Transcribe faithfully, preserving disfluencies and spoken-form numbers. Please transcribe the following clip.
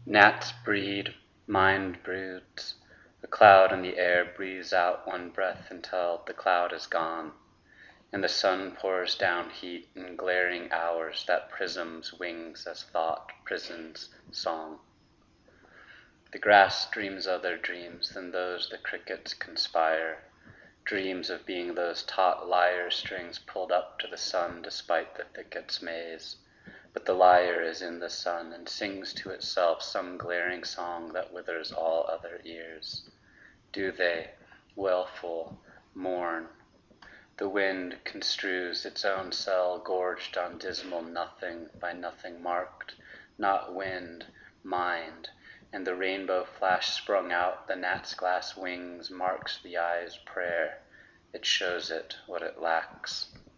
Gnats breed, mind broods. A cloud in the air breathes out one breath until the cloud is gone, and the sun pours down heat in glaring hours that prisms wings as thought prisons song. The grass dreams other dreams than those the crickets conspire, dreams of being those taut lyre strings pulled up to the sun despite the thicket's maze. But the lyre is in the sun and sings to itself some glaring song that withers all other ears. Do they, wailful, mourn? The wind construes its own cell gorged on dismal nothing, by nothing marked, not wind, mind, and the rainbow flash sprung out the gnat's glass wings marks the eye's prayer. It shows it what it lacks.